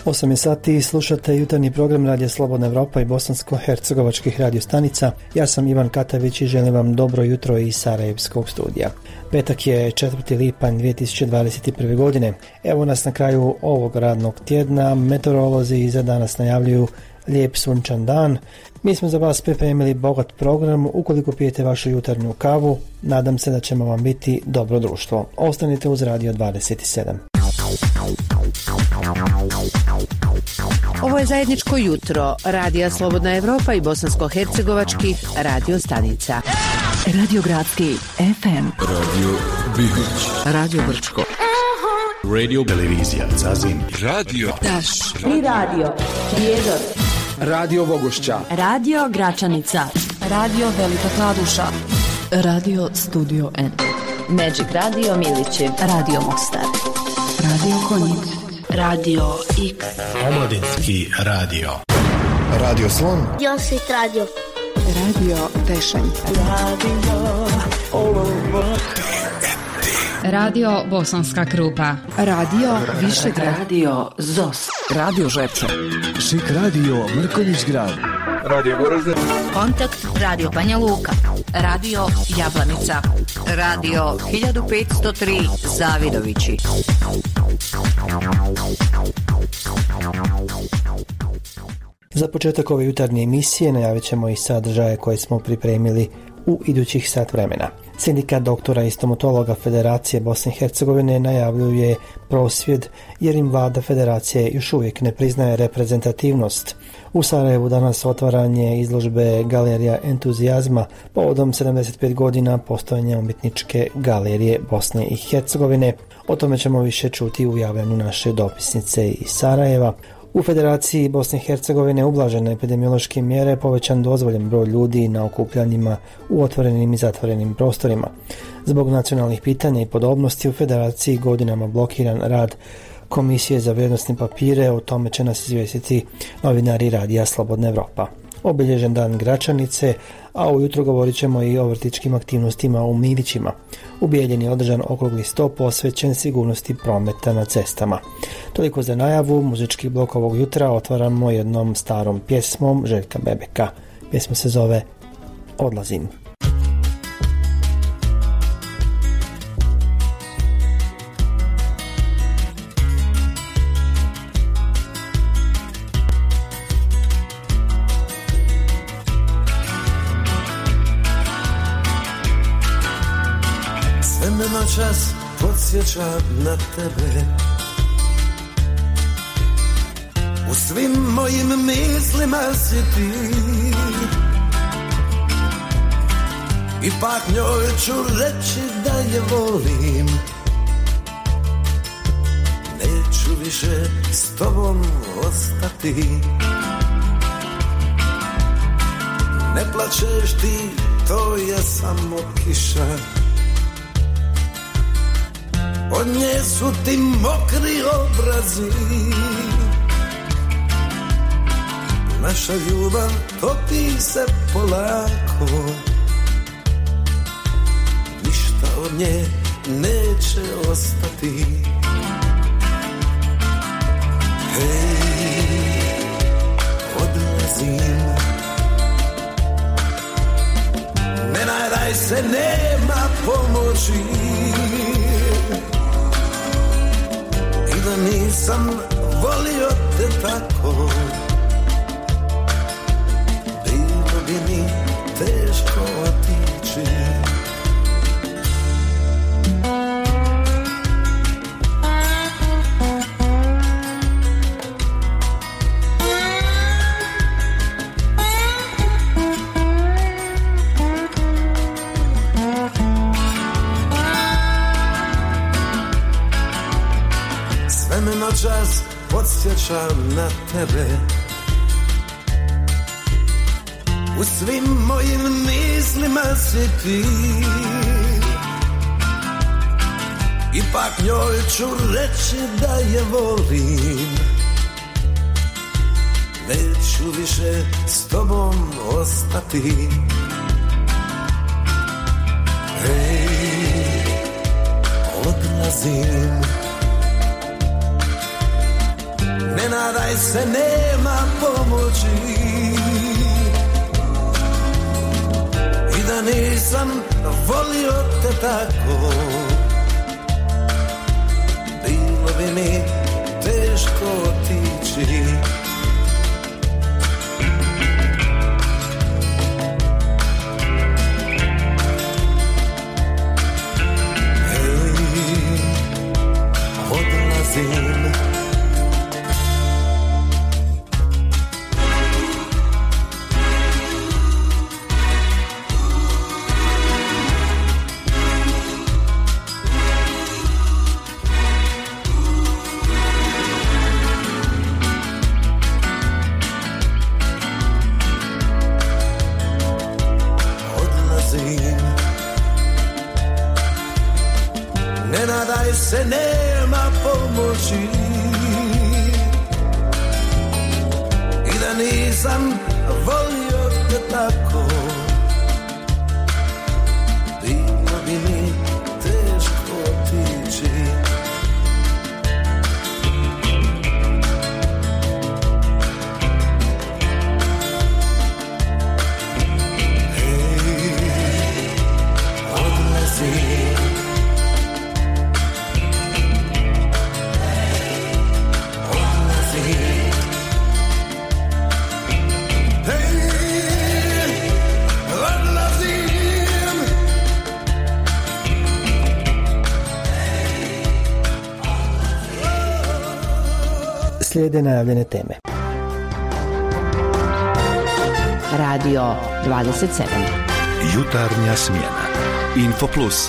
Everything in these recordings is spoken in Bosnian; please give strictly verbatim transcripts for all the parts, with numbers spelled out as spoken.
osam je sati i slušate jutarnji program Radija Slobodna Evropa i bosansko-hercegovačkih radiostanica. Ja sam Ivan Katavić i želim vam dobro jutro iz Sarajevskog studija. Petak je četvrti lipanj dvije tisuće dvadeset prve. godine. Evo nas na kraju ovog radnog tjedna. Meteorolozi za danas najavljuju lijep sunčan dan. Mi smo za vas pripremili bogat program. Ukoliko pijete vašu jutarnju kavu, nadam se da ćemo vam biti dobro društvo. Ostanite uz Radio dvadeset sedam. Ovo je zajedničko jutro Radija Slobodna Evropa i bosansko-hercegovačkih radio stanica. Radio Gradski F M, Radio Bihoć, Radio Brčko, Radio Televizija Zazin, Radio Daš i Radio Prijedor, Radio Vogošća, Radio Gračanica, Radio Velika Kladuša, Radio Studio N, Magic Radio Milići, Radio Mostar, Radio Konjic, Radio X, Omladinski radio, Radio Slon, Josit Radio, Radio Tešanj, Radio Olovo, Radio Bosanska Krupa, Radio Višegrad, Radio Zos, Radio Žepče, Šik Radio Mrkonjić Grad, Radio Goražde, Kontakt Radio Banja Luka, Radio Jablanica, Radio hiljadu petsto tri Zavidovići. Za početak ove jutarnje emisije najavit ćemo i sadržaje koje smo pripremili u idućih sat vremena. Sindikat doktora i stomatologa Federacije Bosne i Hercegovine najavljuje prosvjed jer im vlada federacije još uvijek ne priznaje reprezentativnost. U Sarajevu danas otvaranje izložbe Galerija entuzijazma povodom sedamdeset pet godina postojanja umjetničke galerije Bosne i Hercegovine. O tome ćemo više čuti u javljanju naše dopisnice iz Sarajeva. U Federaciji Bosne i Hercegovine ublažene epidemiološke mjere, povećan dozvoljen broj ljudi na okupljanjima u otvorenim i zatvorenim prostorima. Zbog nacionalnih pitanja i podobnosti u Federaciji godinama blokiran rad Komisije za vrijednosne papire, o tome će nas izvijestiti novinari Radija Slobodna Evropa. Obilježen dan Gračanice, a ujutro govorit ćemo i o vrtičkim aktivnostima u Milićima. U Bijeljini je održan okrugli sto posvećen sigurnosti prometa na cestama. Toliko za najavu. Muzički blok ovog jutra otvaramo jednom starom pjesmom Željka Bebeka. Pjesma se zove Odlazim. Čas podsjećam na tebe, u svim mojim mislima si ti, ipak njoj ću reći da je volim, neću više s tobom ostati. Ne plačeš ti, to je samo kiša, od nje su ti mokri obrazi, naša ljubav topi se polako, ništa od nje neće ostati. Hej, odlazim, ne nadaj se, nema pomoći, da nisam volio te tako, bilo bi mi teško otići. Čas podsjećam na tebe, u svim mojim mislima si ti, ipak njoj ću reći da je volim, neću više s tobom ostati. Hej, odlazim, ne nadaj se, nema pomoći. I da nisam volio te tako, bilo bi mi teško otići. Odlazim, odlazim, ne nadaj se, nema pomoći. I da nisam volio te tako, bilo bi mi teško otići. Hej, odlazim, Slijede najavljene teme. Radio dvadeset sedam. Jutarnja smjena. Info Plus.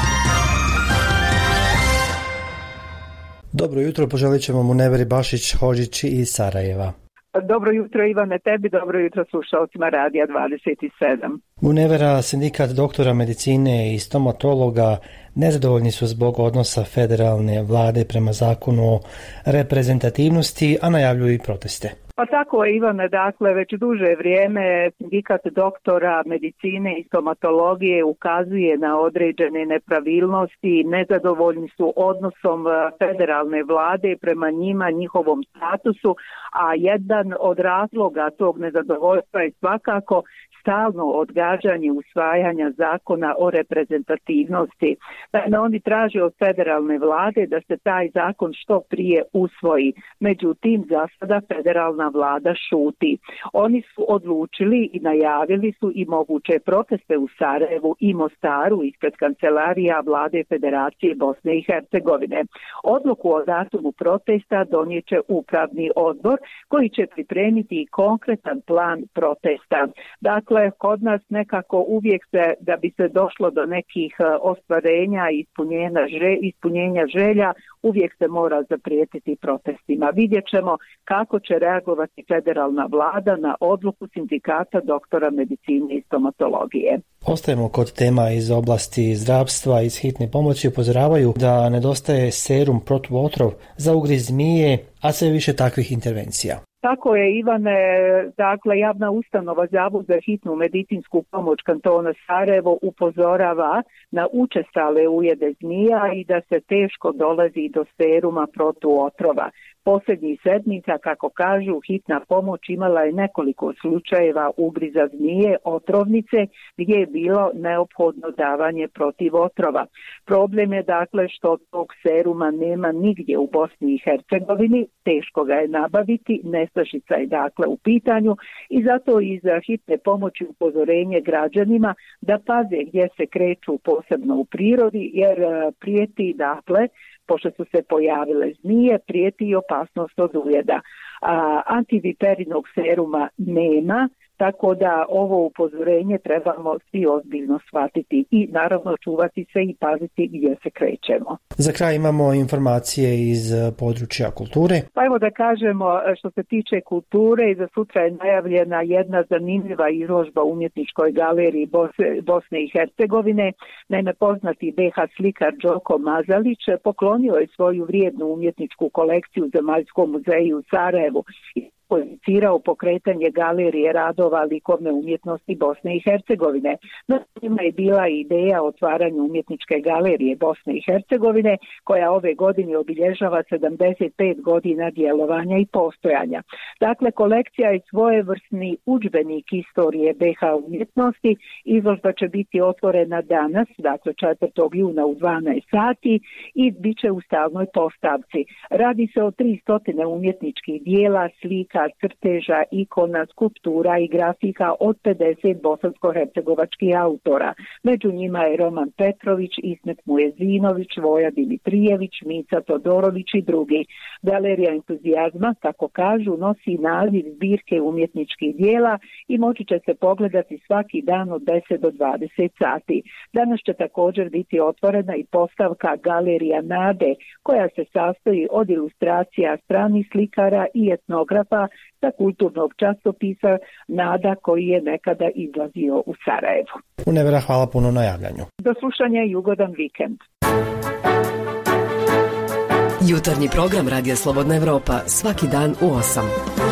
Dobro jutro, poželit ćemo Muneveri Bašić Hodžić iz Sarajeva. Dobro jutro Ivane tebi, dobro jutro slušalcima Radija dvadeset sedam. Munevera, sindikat doktora medicine i stomatologa nezadovoljni su zbog odnosa federalne vlade prema zakonu o reprezentativnosti, a najavljuju i proteste. Pa tako je Ivane, dakle već duže vrijeme sindikat doktora medicine i stomatologije ukazuje na određene nepravilnosti, nezadovoljni su odnosom federalne vlade prema njima, njihovom statusu, a jedan od razloga tog nezadovoljstva je svakako stalno odgađanje usvajanja zakona o reprezentativnosti. Dakle, oni traže od federalne vlade da se taj zakon što prije usvoji. Međutim, za sada federalna vlada šuti. Oni su odlučili i najavili su i moguće proteste u Sarajevu i Mostaru ispred kancelarija vlade Federacije Bosne i Hercegovine. Odluku o datumu protesta donijet će upravni odbor koji će pripremiti konkretan plan protesta. Dakle, kod nas nekako uvijek se, da bi se došlo do nekih ostvarenja i ispunjenja, želja, ispunjenja želja, uvijek se mora zaprijetiti protestima. Vidjet ćemo kako će reagovati federalna vlada na odluku sindikata doktora medicine i stomatologije. Ostajemo kod tema iz oblasti zdravstva. Iz hitne pomoći upozoravaju da nedostaje serum protuotrov za ugriz zmije, a sve više takvih intervencija. Tako je, Ivane, dakle javna ustanova Zavod za hitnu medicinsku pomoć kantona Sarajevo upozorava na učestale ujede zmija i da se teško dolazi do seruma protuotrova. Posljednjih sedmica, kako kažu, hitna pomoć imala je nekoliko slučajeva ugriza zmije, otrovnice, gdje je bilo neophodno davanje protiv otrova. Problem je dakle što tog seruma nema nigdje u Bosni i Hercegovini, teško ga je nabaviti, nestašica je dakle u pitanju i zato iz hitne pomoći upozorenje građanima da paze gdje se kreću posebno u prirodi, jer prijeti dakle, pošto su se pojavile zmije, prijeti i opasnost od ujeda. A, antiviperinog seruma nema, tako da ovo upozorenje trebamo svi ozbiljno shvatiti i naravno čuvati se i paziti gdje se krećemo. Za kraj imamo informacije iz područja kulture. Pa evo da kažemo, što se tiče kulture, za sutra je najavljena jedna zanimljiva izložba u umjetničkoj galeriji Bosne i Hercegovine. Naime, poznati be ha slikar Đoko Mazalić poklonio je svoju vrijednu umjetničku kolekciju Zemaljskom muzeju u Sarajevu. koji inicirao pokretanje galerije radova likovne umjetnosti Bosne i Hercegovine. Na njima je bila ideja o otvaranju umjetničke galerije Bosne i Hercegovine, koja ove godine obilježava sedamdeset pet godina djelovanja i postojanja. Dakle, kolekcija je svojevrsni udžbenik istorije be ha umjetnosti. Izložba će biti otvorena danas, dakle četvrtog juna u dvanaest sati i bit će u stalnoj postavci. Radi se o tristo umjetničkih dijela, slika, crteža, ikona, skulptura i grafika od pedeset bosansko-hercegovačkih autora. Među njima je Roman Petrović, Ismet Mujezinović, Voja Dimitrijević, Mica Todorović i drugi. Galerija entuzijazma, kako kažu, nosi naziv zbirke umjetničkih dijela i moći će se pogledati svaki dan od deset do dvadeset sati. Danas će također biti otvorena i postavka Galerija Nade, koja se sastoji od ilustracija stranih slikara i etnografa sa kulturnog časopisa Nada, koji je nekada izlazio u Sarajevu. Unevera, hvala puno na javljanju. Do slušanja i ugodan vikend. Jutarnji program Radija Slobodna Evropa svaki dan u osam.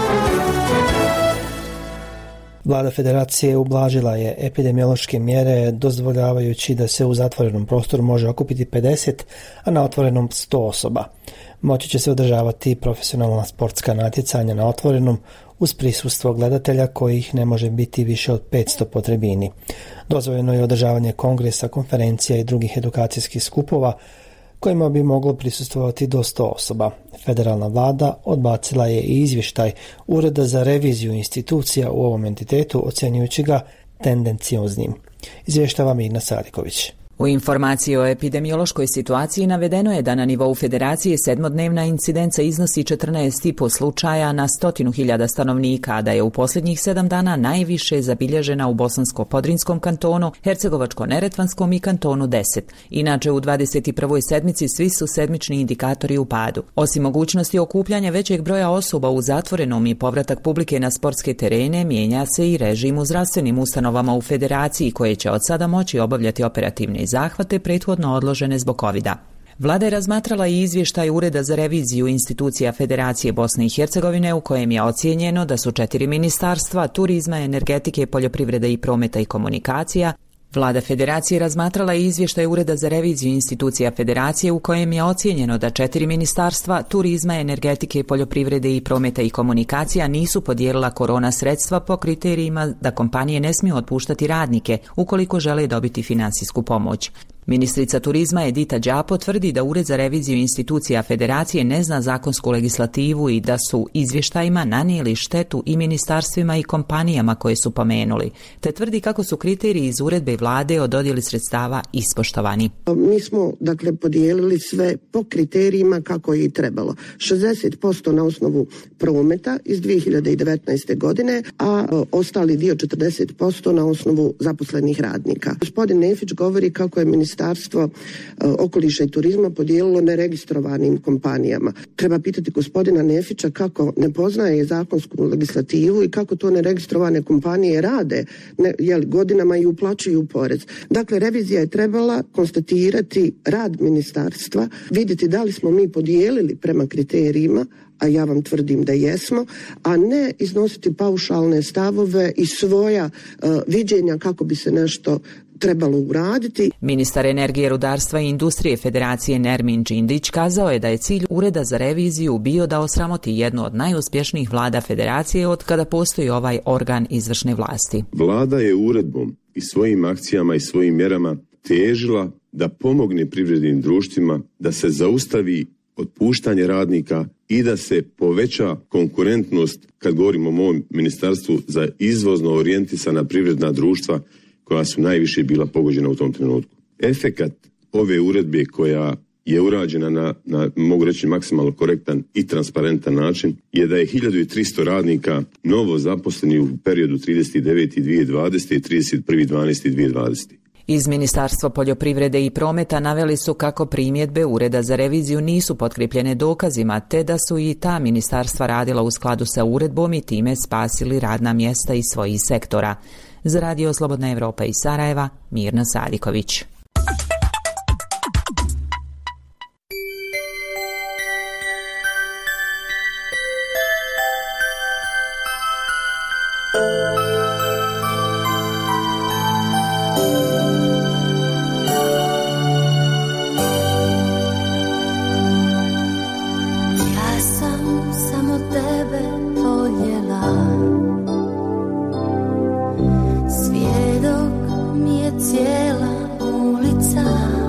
Vlada Federacije ublažila je epidemiološke mjere dozvoljavajući da se u zatvorenom prostoru može okupiti pedeset, a na otvorenom sto osoba. Moći će se održavati profesionalna sportska natjecanja na otvorenom uz prisustvo gledatelja kojih ne može biti više od petsto po tribini. Dozvoljeno je održavanje kongresa, konferencija i drugih edukacijskih skupova kojima bi moglo prisustvovati do sto osoba. Federalna vlada odbacila je i izvještaj Ureda za reviziju institucija u ovom entitetu, ocjenjujući ga tendencioznim. Izvještava Mirna Sadiković. U informaciji o epidemiološkoj situaciji navedeno je da na nivou Federacije sedmodnevna incidenca iznosi četrnaest i po slučaja na stotinu hiljada stanovnika, a da je u posljednjih sedam dana najviše zabilježena u Bosansko-Podrinskom kantonu, Hercegovačko-Neretvanskom i kantonu deset. Inače, u dvadeset prvoj sedmici svi su sedmični indikatori u padu. Osim mogućnosti okupljanja većeg broja osoba u zatvorenom i povratak publike na sportske terene, mijenja se i režim u zdravstvenim ustanovama u Federaciji, koje će od sada moći obavljati operativne zahvate prethodno odložene zbog kovida. Vlada je razmatrala i izvještaj Ureda za reviziju institucija Federacije Bosne i Hercegovine, u kojem je ocijenjeno da su četiri ministarstva turizma, energetike, poljoprivrede i prometa i komunikacija. Vlada Federacije razmatrala i izvještaj Ureda za reviziju institucija Federacije, u kojem je ocijenjeno da četiri ministarstva turizma, energetike, poljoprivrede i prometa i komunikacija nisu podijelila korona sredstva po kriterijima da kompanije ne smiju otpuštati radnike ukoliko žele dobiti finansijsku pomoć. Ministrica turizma Edita Đapo tvrdi da Ured za reviziju institucija Federacije ne zna zakonsku legislativu i da su izvještajima nanijeli štetu i ministarstvima i kompanijama koje su pomenuli, te tvrdi kako su kriteriji iz uredbe vlade o dodjeli sredstava ispoštovani. Mi smo dakle podijelili sve po kriterijima kako je i trebalo. šezdeset posto na osnovu prometa iz dvije hiljade devetnaeste. godine, a ostali dio četrdeset posto na osnovu zaposlenih radnika. Gospodin Nefić govori kako je ministarstvo Ministarstvo okoliša i turizma podijelilo neregistrovanim kompanijama. Treba pitati gospodina Nefića kako ne poznaje zakonsku legislativu i kako to neregistrovane kompanije rade, ne, jel, godinama i uplaćuju porez. Dakle, revizija je trebala konstatirati rad ministarstva, vidjeti da li smo mi podijelili prema kriterijima, a ja vam tvrdim da jesmo, a ne iznositi paušalne stavove i svoja uh, viđenja kako bi se nešto trebalo uraditi. Ministar energije, rudarstva i industrije Federacije Nermin Đindić kazao je da je cilj Ureda za reviziju bio da osramoti jednu od najuspješnijih vlada Federacije od kada postoji ovaj organ izvršne vlasti. Vlada je uredbom i svojim akcijama i svojim mjerama težila da pomogne privrednim društvima da se zaustavi otpuštanje radnika i da se poveća konkurentnost, kad govorimo o mom ministarstvu, za izvozno orijentisana privredna društva koja su najviše bila pogođena u tom trenutku. Efekat ove uredbe koja je urađena na, na, mogu reći, maksimalno korektan i transparentan način, je da je hiljadu tristo radnika novo zaposleni u periodu trideset deveti dvije hiljade dvadesete. i trideset prvi dvanaesti dvije hiljade dvadesete. Iz Ministarstva poljoprivrede i prometa naveli su kako primjedbe Ureda za reviziju nisu potkrepljene dokazima, te da su i ta ministarstva radila u skladu sa uredbom i time spasili radna mjesta iz svojih sektora. Za Radio Slobodna Evropa iz Sarajeva, Mirna Sadiković. cijela ulica.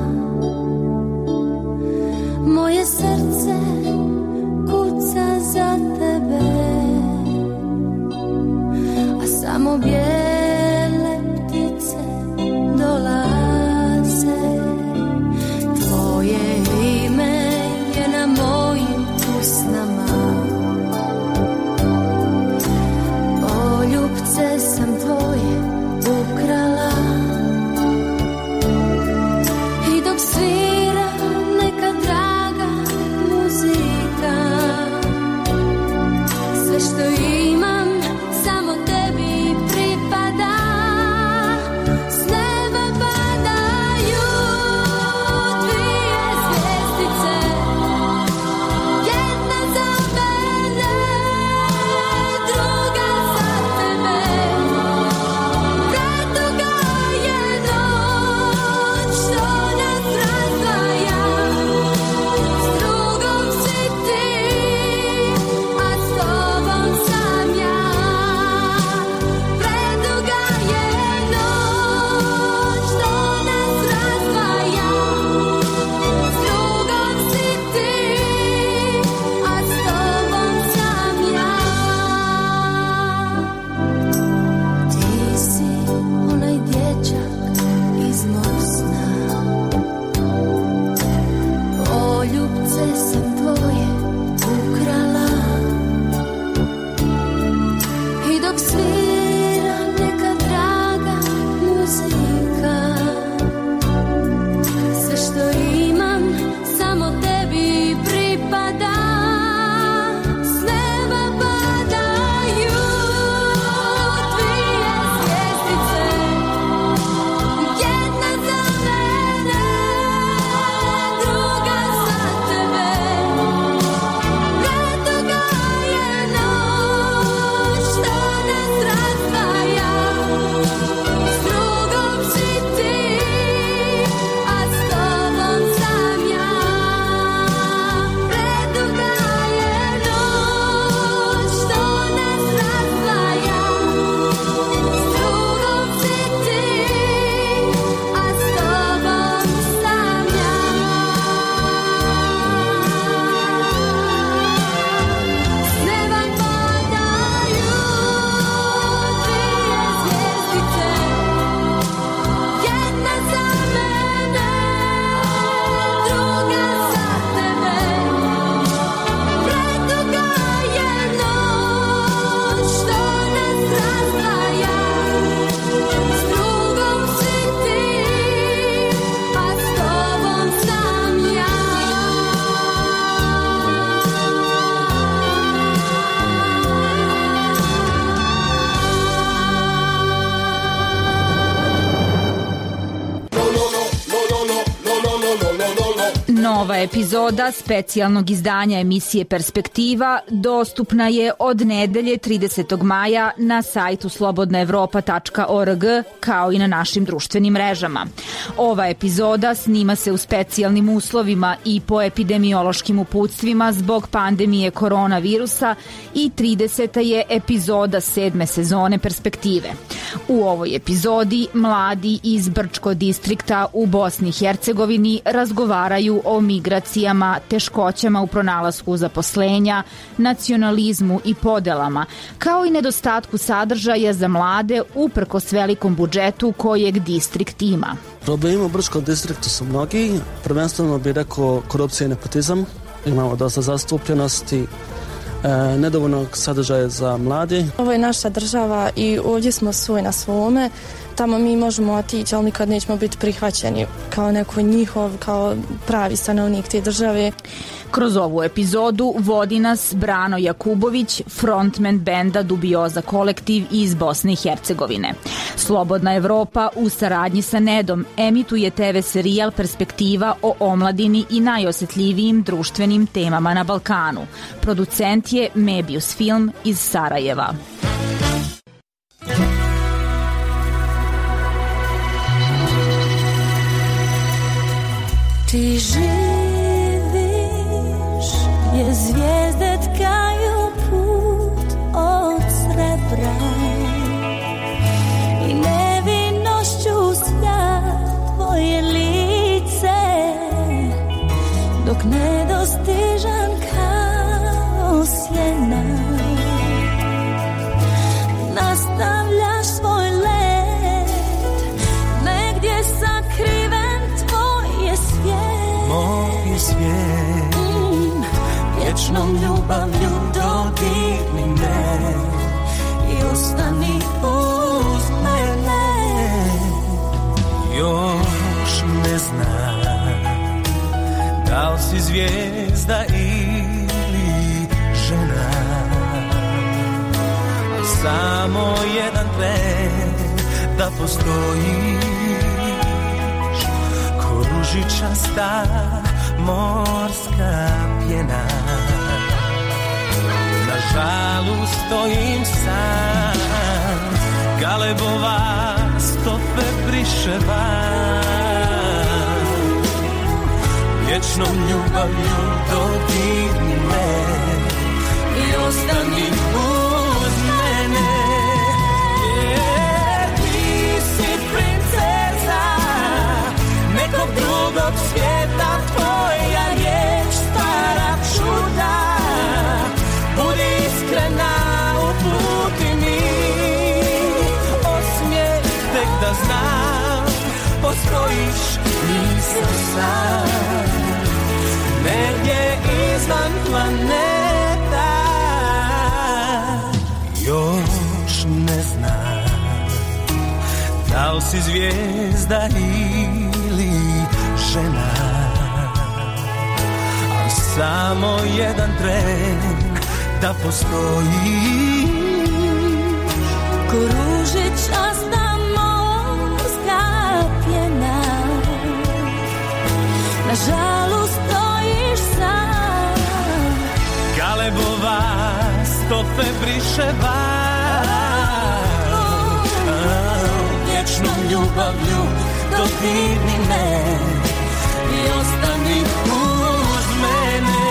Moje srce kuca za tebe, a samo bijele ptice dolaze. Tvoje ime je na mojim usnama, poljubce sam tvoje ukrala. I dok svira neka draga muzika, sve što imam samo tebi pripada. S neba padaju dvije zvjezdice, jedna za mene, druga za tebe. Preduga je noć što nas razdvaja, s drugom si ti, a s tobom sam ja. Preduga je noć što nas razdvaja, s drugom si ti, a s tobom sam ja. Ti si onaj dječak iz mog sna, poljubce sam tvoje ukrala. I dok svira neka draga muzika, sve što imam samo tebi pripada. S neba padaju dvije zvjezdice, jedna za mene, druga za tebe. Preduga je noć što nas razdvaja, s drugom si ti, a s tobom sam ja. Preduga je noć što nas razdvaja, s drugom si ti, a s tobom sam ja. S neba padaju dvije zvjezdice, jedna za mene, druga za tebe. Preduga je noć što nas razdvaja, s drugom si ti, a s tobom sam ja. Nova epizoda specijalnog izdanja emisije Perspektiva dostupna je od nedelje tridesetog maja na sajtu slobodna evropa tačka org, kao i na našim društvenim mrežama. Ova epizoda snima se u specijalnim uslovima i po epidemiološkim uputstvima zbog pandemije koronavirusa i trideseta je epizoda sedme sezone Perspektive. U ovoj epizodi mladi iz Brčko distrikta u Bosni i Hercegovini razgovaraju o migracijama, teškoćama u pronalasku zaposlenja, nacionalizmu i podelama, kao i nedostatku sadržaja za mlade uprkos velikom budžetu kojeg distrikt ima. Problemi u Brčkom distriktu su mnogi, prvenstveno bih rekao korupcija i nepotizam, imamo dosta zastupljenosti, E, nedovoljnog sadržaja za mladi. Ovo je naša država i ovdje smo svoj na svome. Tamo mi možemo otići, ali nikad nećemo biti prihvaćeni kao neko njihov, kao pravi stanovnik te države. Kroz ovu epizodu vodi nas Brano Jakubović, frontman benda Dubioza kolektiv iz Bosne i Hercegovine. Slobodna Evropa u saradnji sa Nedom emituje te ve serijal Perspektiva o omladini i najosjetljivijim društvenim temama na Balkanu. Producent je Mebius Film iz Sarajeva. Ti živiš, je zvijezde tkaju put od srebra i nevinošću sja nedostižan kao sjena. Nastavljaš svoj let, negdje sakriven tvoj je svijet. Moj je svijet. Mm, vječnom ljubavlju dodirni me i ostani uz mene. Još ne znam da li si zvijezda ili žena, samo jedan tren da postojiš ko ružičasta morska pjena. Na žalu stojim sam, galebova stope briše van. Vječnom ljubavlju dodirni me i ostani uz mene. Jer ti si princeza nekog drugog svijeta, tvoja riječ stara čuda. Budi iskrena, uputi mi osmijeh tek da znam, postojiš, nisam sam, negdje izvan planeta. Još ne znam da li si zvijezda ili žena, a samo jedan tren da postoji ko ružičasta morska pjena. Na žalu stojiš sam, galebova stope briše van. Vječnom ljubavlju dodirni me i ostani uz mene.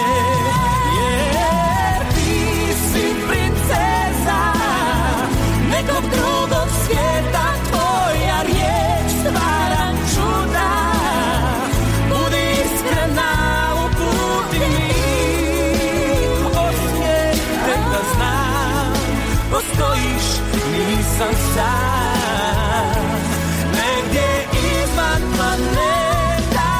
Jer ti si princeza nekog drugog svijeta, tvoja riječ stvara čuda. Budi iskrena, uputi mi osmijeh tek da znam, postojiš, nisam sam, negdje izvan planeta.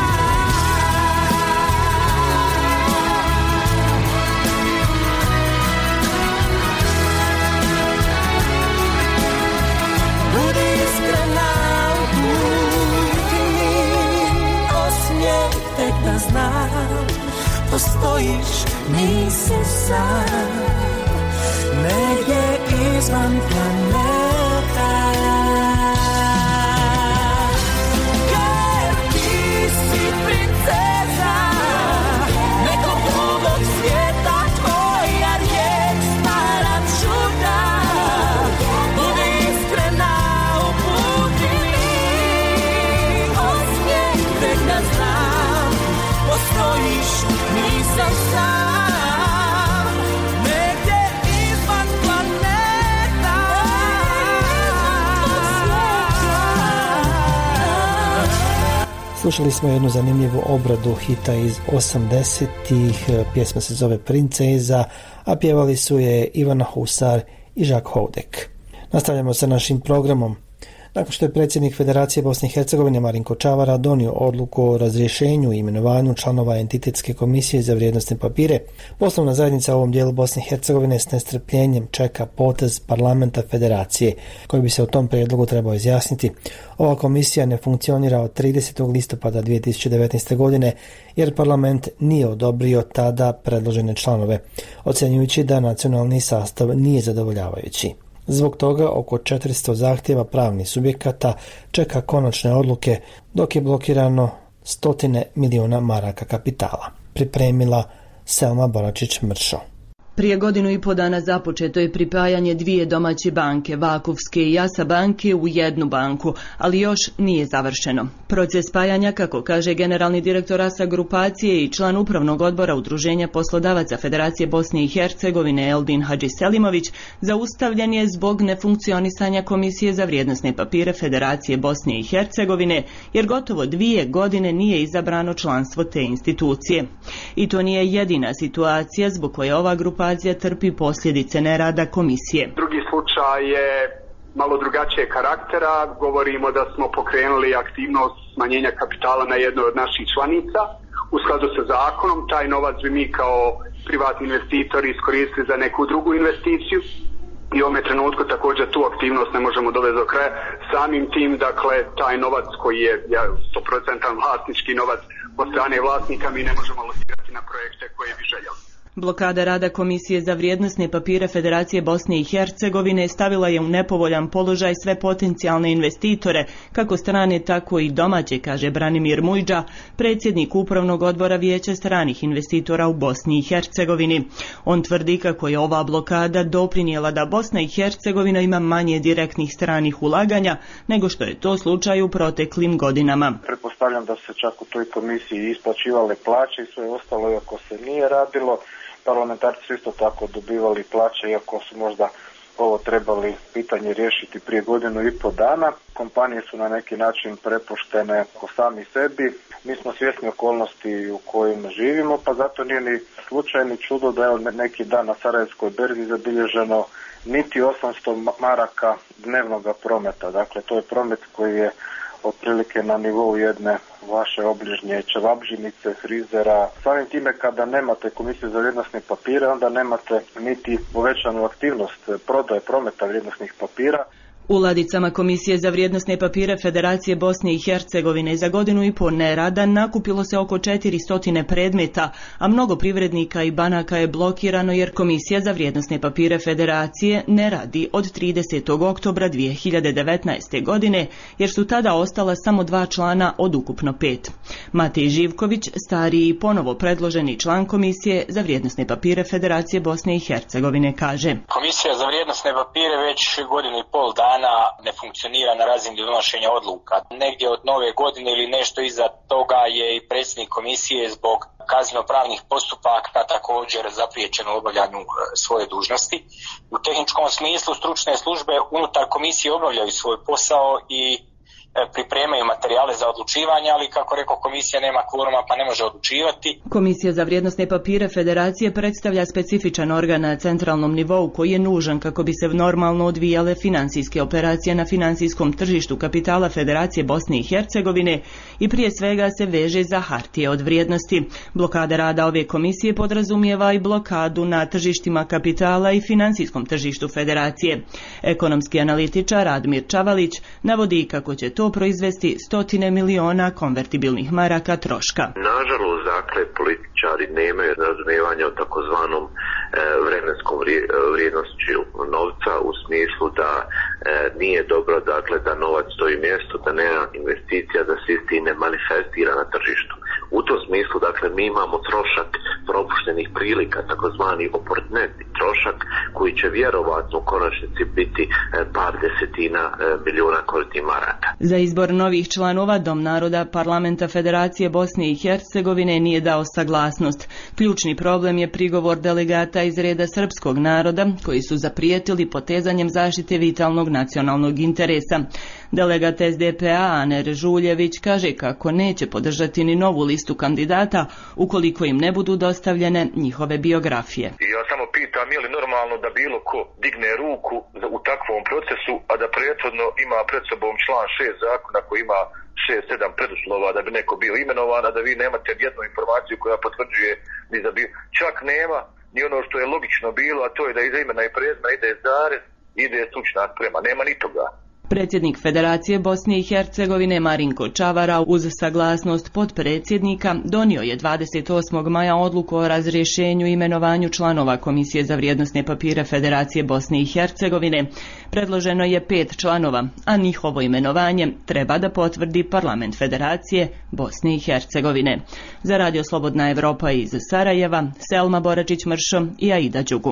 Budi iskrena, uputi mi osmijeh tek da znam, postojiš, nisi sam, negdje izvan planeta. Jer ti si princeza nekog drugog svijeta, tvoja riječ stara čuda. Budi iskrena, uputi mi osmijeh tek da znam, postojiš, nisam sam, negdje izvan planeta. Slušali smo jednu zanimljivu obradu hita iz osamdesetih, pjesma se zove Princeza, a pjevali su je Ivana Husar i Žak Houdek. Nastavljamo sa našim programom. Nakon što je predsjednik Federacije Bosne i Hercegovine Marinko Čavara donio odluku o razrješenju i imenovanju članova entitetske komisije za vrijednosne papire, poslovna zajednica u ovom dijelu Bosne i Hercegovine s nestrpljenjem čeka potez parlamenta Federacije, koji bi se o tom prijedlogu trebao izjasniti. Ova komisija ne funkcionira od tridesetog listopada dvije tisuće devetnaeste. godine, jer parlament nije odobrio tada predložene članove, ocjenjujući da nacionalni sastav nije zadovoljavajući. Zbog toga oko četiristo zahtjeva pravnih subjekata čeka konačne odluke, dok je blokirano stotine milijuna maraka kapitala. Pripremila Selma Boračić-Mršo. Prije godinu i po dana započeto je pripajanje dvije domaće banke, Vakufske i Jasa banke, u jednu banku, ali još nije završeno. Proces spajanja, kako kaže generalni direktor Asa grupacije i član upravnog odbora Udruženja poslodavaca Federacije Bosne i Hercegovine Eldin Hadžiselimović, zaustavljen je zbog nefunkcionisanja Komisije za vrijednosne papire Federacije Bosne i Hercegovine, jer gotovo dvije godine nije izabrano članstvo te institucije. I to nije jedina situacija zbog koje ova grupacija trpi posljedice nerada komisije. Drugi slučaj je malo drugačije karaktera. Govorimo da smo pokrenuli aktivnost smanjenja kapitala na jednoj od naših članica. U skladu sa zakonom, taj novac bi mi kao privatni investitori iskoristili za neku drugu investiciju. I u ovome trenutku također tu aktivnost ne možemo dovesti do kraja. Samim tim, dakle, taj novac koji je sto posto vlasnički novac od strane vlasnika, mi ne možemo locirati na projekte koje bi željeli. Blokada rada Komisije za vrijednosne papire Federacije Bosne i Hercegovine stavila je u nepovoljan položaj sve potencijalne investitore, kako strane tako i domaće, kaže Branimir Mujđa, predsjednik upravnog odbora Vijeća stranih investitora u Bosni i Hercegovini. On tvrdi kako je ova blokada doprinijela da Bosna i Hercegovina ima manje direktnih stranih ulaganja nego što je to slučaj u proteklim godinama. Pretpostavljam da se čak u toj komisiji isplaćivale plaće i sve ostalo, iako se nije radilo. Parlamentarci su isto tako dobivali plaće, iako su možda ovo trebali pitanje riješiti prije godinu i pol dana. Kompanije su na neki način prepuštene ko sami sebi. Mi smo svjesni okolnosti u kojima živimo, pa zato nije ni slučaj ni čudo da je neki dan na Sarajevskoj berzi zabilježeno niti osamsto maraka dnevnog prometa. Dakle, to je promet koji je otprilike na nivou jedne vaše obližnje Čevabžinice, Frizera. Samim time, kada nemate Komisiju za vrijednosne papire, onda nemate niti povećanu aktivnost prodaje prometa vrijednosnih papira. U ladicama Komisije za vrijednosne papire Federacije Bosne i Hercegovine za godinu i pol nerada nakupilo se oko četiristo predmeta, a mnogo privrednika i banaka je blokirano jer Komisija za vrijednosne papire Federacije ne radi od tridesetog oktobra dvije hiljade devetnaeste. godine, jer su tada ostala samo dva člana od ukupno pet. Matej Živković, stariji i ponovo predloženi član Komisije za vrijednosne papire Federacije Bosne i Hercegovine, kaže: Komisija za vrijednosne papire već godinu i pol dana ne funkcionira na razini donošenja odluka. Negdje od nove godine ili nešto iza toga je i predsjednik komisije zbog kaznenopravnih postupaka također zapriječen u obavljanju svoje dužnosti. U tehničkom smislu stručne službe unutar komisije obavljaju svoj posao i pripremaju materijale za odlučivanje, ali kako rekao, komisija nema kvoruma pa ne može odlučivati. Komisija za vrijednosne papire Federacije predstavlja specifičan organ na centralnom nivou koji je nužan kako bi se normalno odvijale financijske operacije na financijskom tržištu kapitala Federacije Bosne i Hercegovine i prije svega se veže za hartije od vrijednosti. Blokada rada ove komisije podrazumijeva i blokadu na tržištima kapitala i financijskom tržištu Federacije. Ekonomski analitičar Admir Čavalić navodi kako će to proizvesti stotine miliona konvertibilnih maraka troška. Nažalost, dakle, političari nemaju razumijevanja o takozvanom e, vremenskom vrijednošću novca, u smislu da e, nije dobro, dakle, da novac stoji mjesto, da nema investicija, da se isti ne manifestira na tržištu. U tom smislu, dakle, mi imamo trošak propuštenih prilika, takozvani oportunitni trošak, koji će vjerovatno u konačnici biti e, par desetina e, milijuna konvertibilnih maraka. Za izbor novih članova Dom naroda Parlamenta Federacije Bosne i Hercegovine nije dao saglasnost. Ključni problem je prigovor delegata iz reda srpskog naroda koji su zaprijetili potezanjem zaštite vitalnog nacionalnog interesa. Delegat S D P A Aner Žuljević kaže kako neće podržati ni novu listu kandidata ukoliko im ne budu dostavljene njihove biografije. Ja samo pitam je li normalno da bilo ko digne ruku u takvom procesu, a da prethodno ima pred sobom član šest zakona koji ima šest sedam preduslova da bi neko bio imenovan, a da vi nemate jednu informaciju koja potvrđuje ni za bio. Čak nema ni ono što je logično bilo, a to je da iza imena i prezimena ide zarez, ide stručna sprema. Nema ni toga. Predsjednik Federacije Bosne i Hercegovine Marinko Čavara uz saglasnost potpredsjednika donio je dvadeset osmog maja odluku o razrješenju i imenovanju članova Komisije za vrijednosne papire Federacije Bosne i Hercegovine. Predloženo je pet članova, a njihovo imenovanje treba da potvrdi Parlament Federacije Bosne i Hercegovine. Za Radio Slobodna Evropa iz Sarajeva, Selma Boračić-Mršo i Aida Đugum.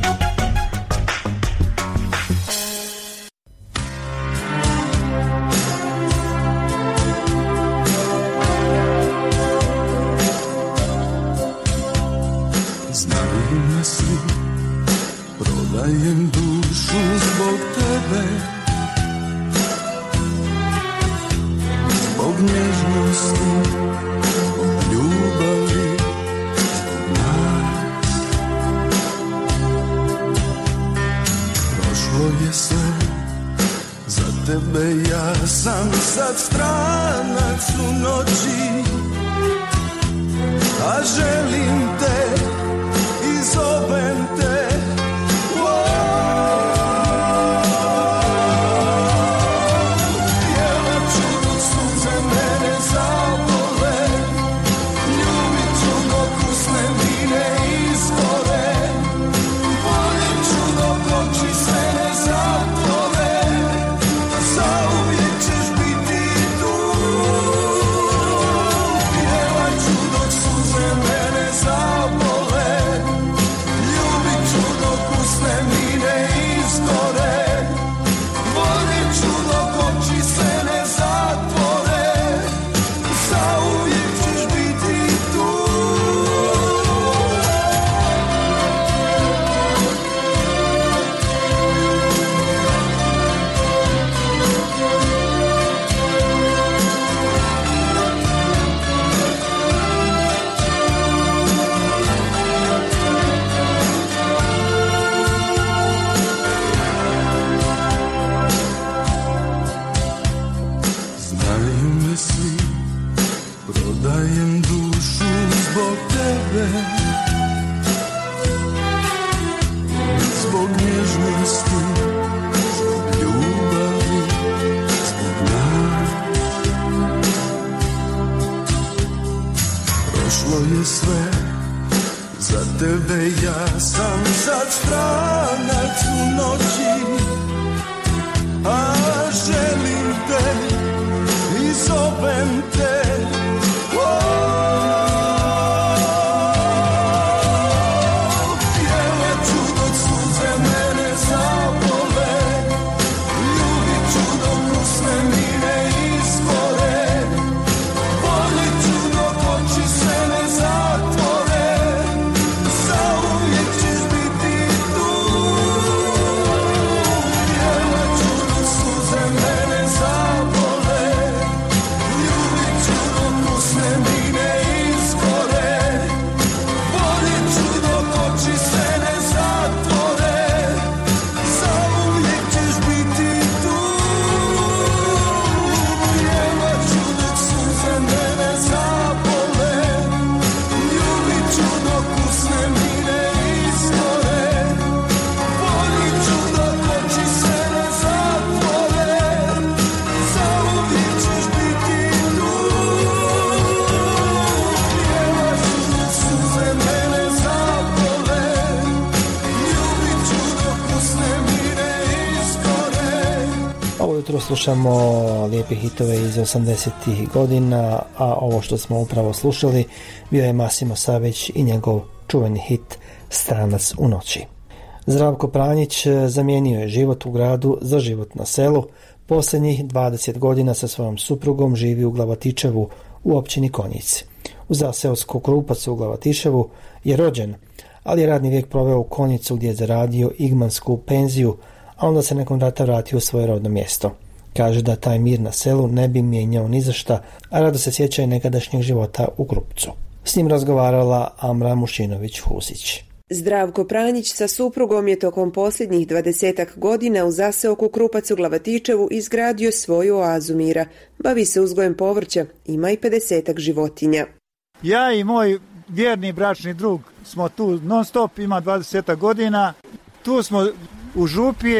Prodajem dušu zbog tebe, zbog nježnosti, zbog ljubavi, zbog nas. Prošlo je sve, za tebe ja sam sad stranac u noći, a želim te i zovem te. Slušamo lijepe hitove iz osamdesetih godina, a ovo što smo upravo slušali bio je Massimo Savić i njegov čuveni hit Stranac u noći. Zdravko Pranjić zamijenio je život u gradu za život na selu. Posljednjih dvadeset godina sa svojom suprugom živi u Glavatičevu u općini Konjic. U zaseosku Krupac u Glavatičevu je rođen, ali je radni vijek proveo u Konjicu gdje je zaradio igmansku penziju, a onda se nakon rata vratio u svoje rodno mjesto. Kaže da taj mir na selu ne bi mijenjao ni za šta, a rado se sjeća i nekadašnjeg života u Krupcu. S njim razgovarala Amra Mušinović-Husić. Zdravko Pranjić sa suprugom je tokom posljednjih dvadesetak godina u zaseoku Krupac u Glavatičevu izgradio svoju oazu mira. Bavi se uzgojem povrća, ima i pedesetak životinja. Ja i moj vjerni bračni drug smo tu non stop, ima dvadesetak godina. Tu smo u župije,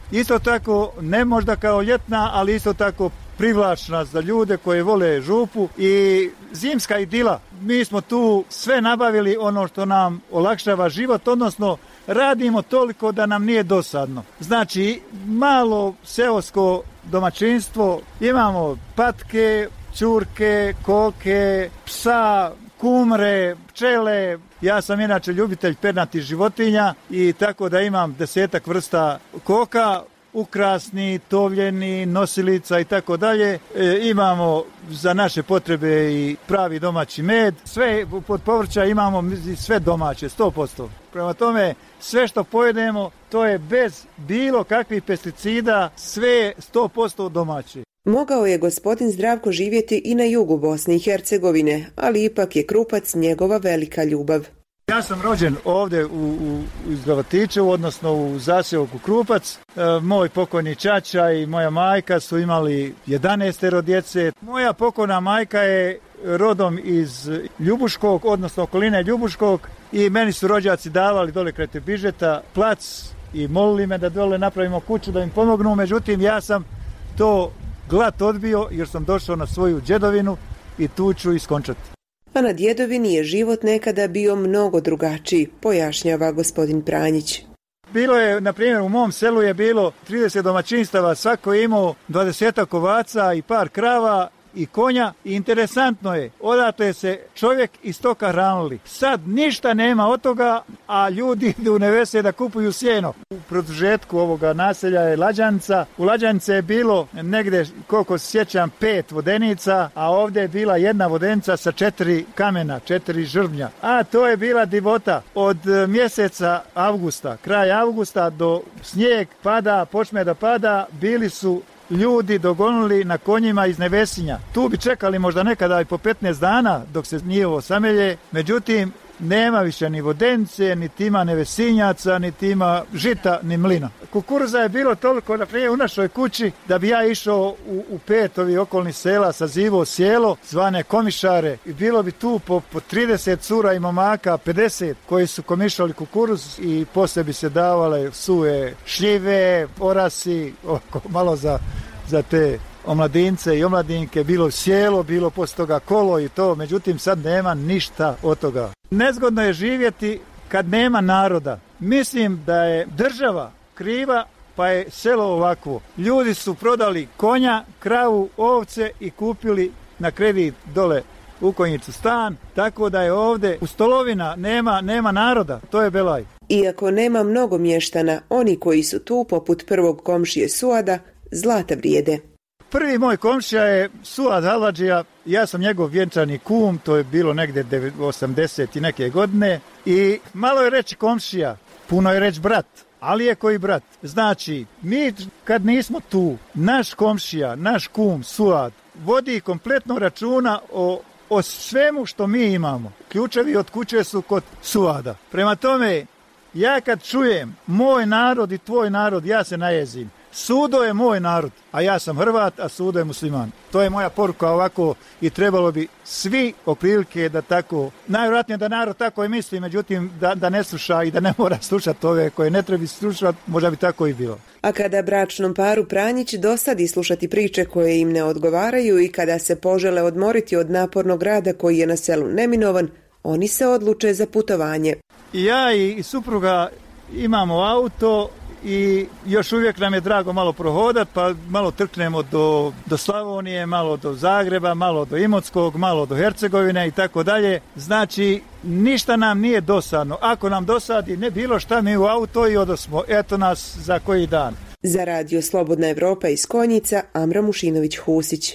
isto tako ne možda kao ljetna, ali isto tako privlačna za ljude koji vole župu i zimska idila. Mi smo tu sve nabavili ono što nam olakšava život, odnosno radimo toliko da nam nije dosadno. Znači, malo seosko domaćinstvo, imamo patke, ćurke, koke, psa, kumre, pčele. Ja sam inače ljubitelj pernatih životinja i tako da imam desetak vrsta koka, ukrasni, tovljeni, nosilica i tako dalje. E, imamo za naše potrebe i pravi domaći med. Sve pod povrća imamo sve domaće, sto posto. Prema tome, sve što pojedemo, to je bez bilo kakvih pesticida, sve sto posto domaće. Mogao je gospodin Zdravko živjeti i na jugu Bosne i Hercegovine, ali ipak je Krupac njegova velika ljubav. Ja sam rođen ovdje u, u, iz Glavatičevu, odnosno u zaseoku Krupac. E, moj pokojni ćaća i moja majka su imali jedanaestero djece. Moja pokojna majka je rodom iz Ljubuškog, odnosno okoline Ljubuškog, i meni su rođaci davali dole kraj Bižeta plac i molili me da dole napravimo kuću da im pomognu. Međutim, ja sam to glat odbio jer sam došao na svoju djedovinu i tu ću iskončati. A na djedovini je život nekada bio mnogo drugačiji, pojašnjava gospodin Pranjić. Bilo je, na primjer, u mom selu je bilo trideset domaćinstava, svako je imao dvadeset ovaca i par krava i konja i interesantno je, odatle se čovjek i stoka hranili. Sad ništa nema od toga, a ljudi idu u nevese da kupuju sjeno. U produžetku ovoga naselja je Lađanica. U Lađanice je bilo negdje, koliko se sjećam, pet vodenica, a ovdje je bila jedna vodenica sa četiri kamena, četiri žrvnja. A to je bila divota od mjeseca avgusta, kraj avgusta do snijeg pada, počne da pada, bili su ljudi dogonili na konjima iz Nevesinja. Tu bi čekali možda nekada i po petnaest dana dok se njihovo samelje, međutim nema više ni vodenice, niti ima nevesinjaca, niti ima žita, ni mlina. Kukuruza je bilo toliko da prije u našoj kući da bi ja išao u, u pet ovih okolnih sela, sazivo sjelo, zvane komišare, i bilo bi tu po, po trideset cura i momaka, pedeset koji su komišali kukuruz i poslije bi se davale suhe šljive, orasi, oko, malo za, za te omladince i omladinke, bilo sjelo, bilo poslije toga kolo i to, međutim sad nema ništa od toga. Nezgodno je živjeti kad nema naroda. Mislim da je država kriva pa je selo ovakvo. Ljudi su prodali konja, kravu, ovce i kupili na kredit dole u Konjicu stan, tako da je ovdje u stolovina nema, nema naroda, to je belaj. Iako nema mnogo mještana, oni koji su tu, poput prvog komšije Suada, zlata vrijede. Prvi moj komšija je Suad Haladžija, ja sam njegov vjenčani kum, to je bilo negdje osamdeset i neke godine, i malo je reći komšija, puno je reći brat, ali je koji brat. Znači, mi kad nismo tu, naš komšija, naš kum Suad, vodi kompletno računa o, o svemu što mi imamo. Ključevi od kuće su kod Suada. Prema tome, ja kad čujem moj narod i tvoj narod, ja se najezim. Sudo je moj narod, a ja sam Hrvat, a Sudo je musliman. To je moja poruka ovako i trebalo bi svi oprilike da tako, najvjerojatnije da narod tako i misli, međutim da, da ne sluša i da ne mora slušati ove koje ne treba slušati, možda bi tako i bilo. A kada bračnom paru Pranjić dosadi slušati priče koje im ne odgovaraju i kada se požele odmoriti od napornog rada koji je na selu neminovan, oni se odluče za putovanje. I ja i, i supruga imamo auto i još uvijek nam je drago malo prohodat, pa malo trknemo do, do Slavonije, malo do Zagreba, malo do Imotskog, malo do Hercegovine i tako dalje. Znači, ništa nam nije dosadno. Ako nam dosadi ne bilo šta, mi u auto i odosmo. Eto nas za koji dan. Za radio Slobodna Evropa iz Konjica, Amra Mušinović-Husić.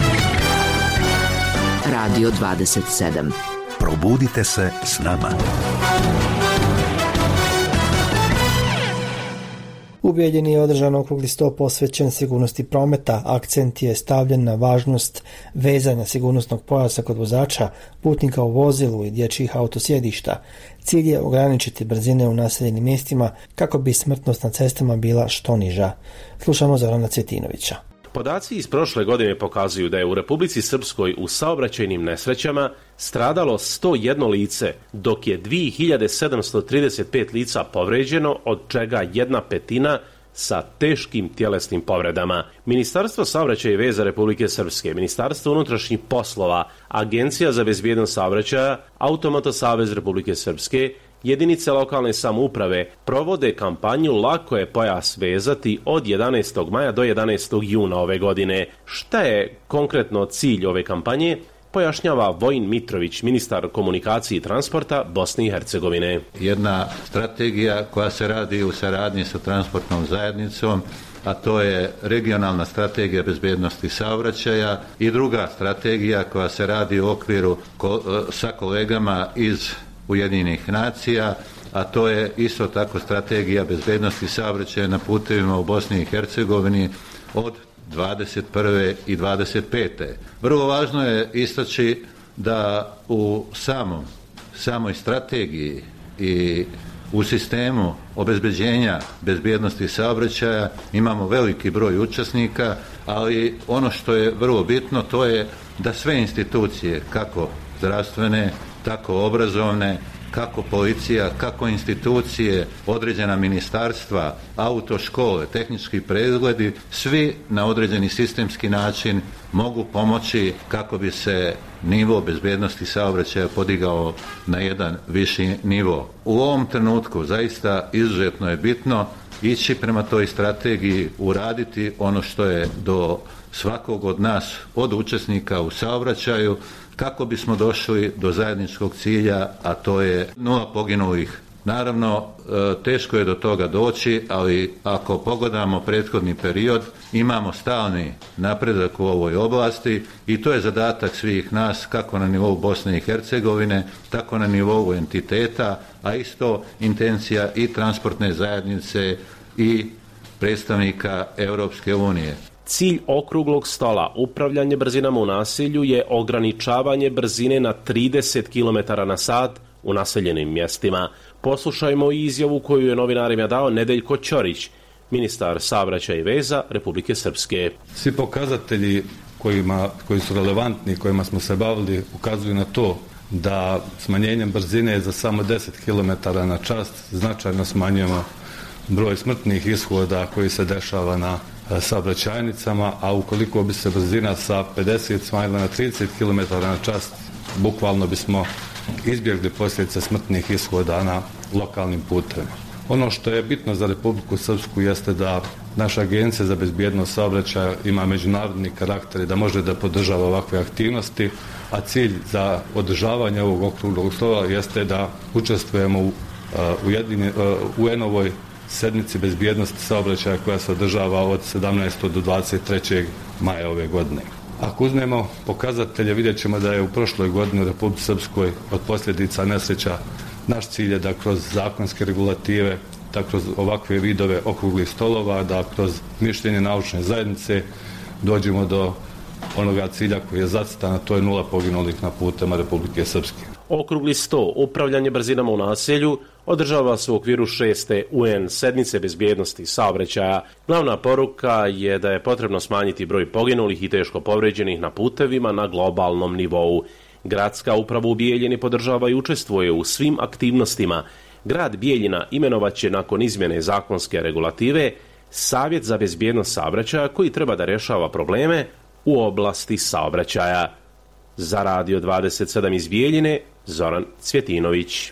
Radio dvadeset sedam. Probudite se s nama. U Bijeljini je održan okrugli sto posvećen sigurnosti prometa. Akcent je stavljen na važnost vezanja sigurnosnog pojasa kod vozača, putnika u vozilu i dječjih autosjedišta. Cilj je ograničiti brzine u naseljenim mjestima kako bi smrtnost na cestama bila što niža. Slušamo Zorana Cvjetinovića. Podaci iz prošle godine pokazuju da je u Republici Srpskoj u saobraćajnim nesrećama stradalo sto jedno lice, dok je dvije hiljade sedamsto trideset pet lica povređeno, od čega jedna petina sa teškim tjelesnim povredama. Ministarstvo saobraćaja i veza Republike Srpske, Ministarstvo unutrašnjih poslova, Agencija za bezbjednost saobraćaja, Automoto savez Republike Srpske, jedinice lokalne samouprave provode kampanju Lako je pojas vezati od jedanaestog maja do jedanaestog juna ove godine. Šta je konkretno cilj ove kampanje? Pojašnjava Vojin Mitrović, ministar komunikacije i transporta Bosne i Hercegovine. Jedna strategija koja se radi u saradnji sa transportnom zajednicom, a to je regionalna strategija bezbjednosti saobraćaja i druga strategija koja se radi u okviru ko, sa kolegama iz Ujedinjenih nacija, a to je isto tako strategija bezbjednosti saobraćaja na putevima u Bosni i Hercegovini od dvadeset prve i dvadeset pete Vrlo važno je istaći da u samom, samoj strategiji i u sistemu obezbeđenja bezbjednosti saobraćaja imamo veliki broj učesnika, ali ono što je vrlo bitno to je da sve institucije, kako zdravstvene, tako obrazovne, kako policija, kako institucije, određena ministarstva, autoškole, tehnički pregledi, svi na određeni sistemski način mogu pomoći kako bi se nivo bezbjednosti saobraćaja podigao na jedan viši nivo. U ovom trenutku zaista izuzetno je bitno ići prema toj strategiji, uraditi ono što je do svakog od nas, od učesnika u saobraćaju, kako bismo došli do zajedničkog cilja, a to je nula poginulih. Naravno, teško je do toga doći, ali ako pogledamo prethodni period, imamo stalni napredak u ovoj oblasti i to je zadatak svih nas, kako na nivou Bosne i Hercegovine, tako na nivou entiteta, a isto intencija i transportne zajednice i predstavnika Europske unije. Cilj okruglog stola upravljanje brzinama u naselju je ograničavanje brzine na trideset kilometara na sat u naseljenim mjestima. Poslušajmo izjavu koju je novinarima dao Nedeljko Ćorić, ministar saobraćaja i veza Republike Srpske. Svi pokazatelji kojima, koji su relevantni, kojima smo se bavili, ukazuju na to da smanjenjem brzine za samo deset kilometara na čas značajno smanjujemo broj smrtnih ishoda koji se dešava na saobraćajnicama, a ukoliko bi se brzina sa pedeset smanjila na trideset kilometara na čas, bukvalno bismo izbjegli posljedice smrtnih ishoda na lokalnim putevima. Ono što je bitno za Republiku Srpsku jeste da naša Agencija za bezbjednost saobraćaja ima međunarodni karakter i da može da podržava ovakve aktivnosti, a cilj za održavanje ovog okruglog stola jeste da učestvujemo u U en-ovoj sedmici bezbjednosti saobraćaja koja se održava od sedamnaestog do dvadeset trećeg maja ove godine. Ako uzmemo pokazatelje, vidjet ćemo da je u prošloj godini u Republici Srpskoj od posljedica nesreća naš cilj je da kroz zakonske regulative, da kroz ovakve vidove okruglih stolova, da kroz mišljenje naučne zajednice dođemo do onoga cilja koji je zacrtan, a to je nula poginulih na putevima Republike Srpske. Okrugli sto, upravljanje brzinama u naselju, održava se u okviru šeste U N sedmice bezbjednosti saobraćaja. Glavna poruka je da je potrebno smanjiti broj poginulih i teško povređenih na putevima na globalnom nivou. Gradska uprava u Bijeljini podržava i učestvuje u svim aktivnostima. Grad Bijeljina imenovaće nakon izmjene zakonske regulative Savjet za bezbjednost saobraćaja koji treba da rješava probleme u oblasti saobraćaja. Za Radio dvadeset sedam iz Bijeljine, Zoran Cvjetinović.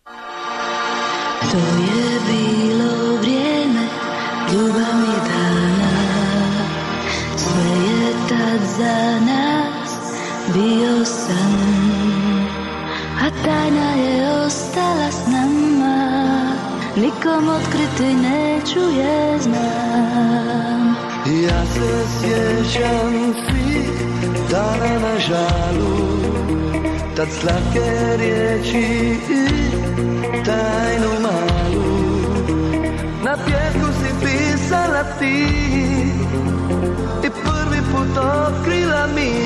To je bilo vrijeme ljubavi dana, sve je tad za nas bio san, a tajna je ostala s nama, nikom otkriti neću je znam. Ja se sjećam svih dana na žalu, tad slatke riječi i tajnu malu, na pjesku si pisala ti i prvi put otkrila mi.